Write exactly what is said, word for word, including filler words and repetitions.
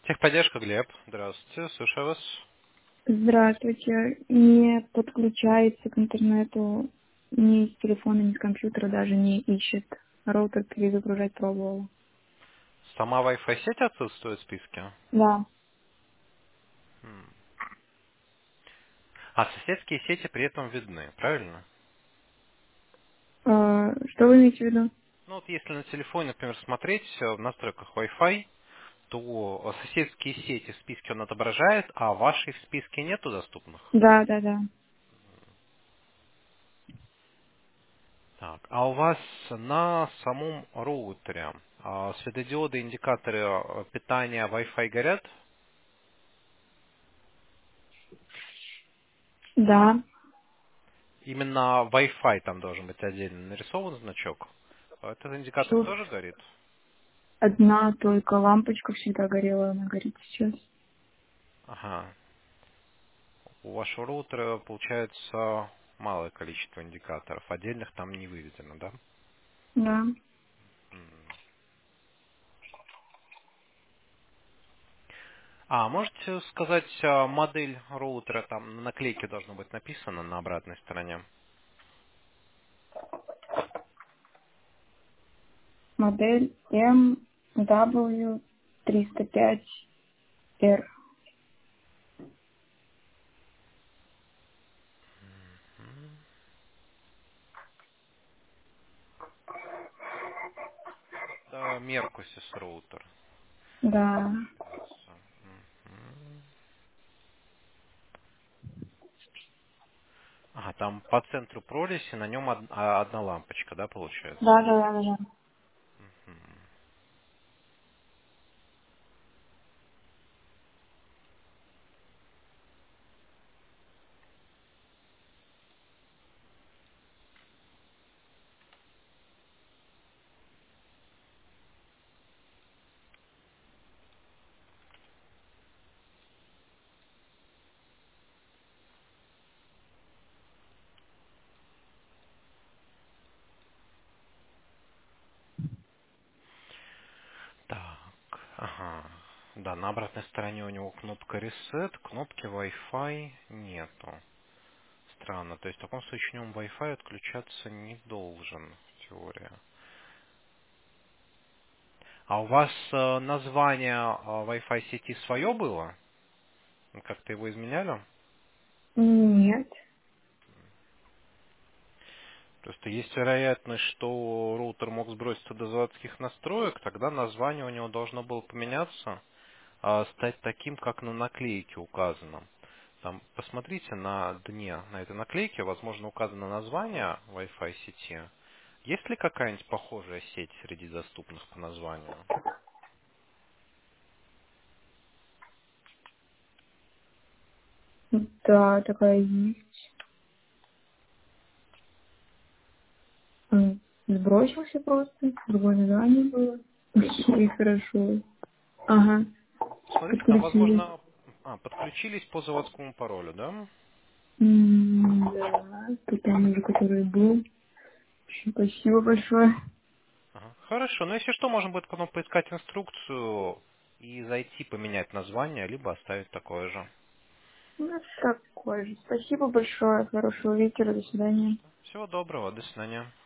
Техподдержка, Глеб. Здравствуйте, слушаю вас. Здравствуйте. Не подключается к интернету ни с телефона, ни с компьютера, даже не ищет. Роутер перезагружать пробовала. Сама Wi-Fi сеть отсутствует в списке? Да. М. А соседские сети при этом видны, правильно? Э, что вы имеете в виду? Ну вот если на телефоне, например, смотреть э, в настройках Wi-Fi, то э, соседские сети в списке он отображает, а вашей в списке нету доступных. Да, да, да. Так, а у вас на самом роутере а, светодиоды, индикаторы э, питания Wi-Fi горят? Да. Именно Wi-Fi там должен быть отдельно нарисован значок. А этот индикатор Тут тоже горит? одна только лампочка всегда горела, она горит сейчас. Ага. У вашего роутера получается малое количество индикаторов. Отдельных там не выведено, да? Да. М. А можете сказать а, модель роутера? Там на наклейке должно быть написано на обратной стороне. Модель эм дабл ю триста пять эр. Это Меркусис роутер. Да. Мгм. Ага, там по центру прорези на нем од- а, одна лампочка, да, получается? Да, да, да, да. да. Мгм. Так, ага. Да, на обратной стороне у него кнопка Reset, кнопки Wi-Fi нету. Странно. То есть в таком случае у него Wi-Fi отключаться не должен, теория. А у вас э, название э, Wi-Fi сети свое было? Как-то его изменяли? Нет. Просто есть вероятность, что роутер мог сброситься до заводских настроек, тогда название у него должно было поменяться, а стать таким, как на наклейке указано. Там посмотрите на дне, на этой наклейке, возможно, указано название Wi-Fi сети. Есть ли какая-нибудь похожая сеть среди доступных по названию? Да, такая есть. Он сбросился просто, другое название было. И хорошо. Ага, Смотрите, там, подключились. возможно, а, подключились по заводскому паролю, да? М, Да, тут там уже, который был. Очень спасибо большое. Ага. Хорошо, но если что, можно будет потом поискать инструкцию и зайти поменять название, либо оставить такое же. Ну, такое же. Спасибо большое. Хорошего вечера. До свидания. Всего доброго, до свидания.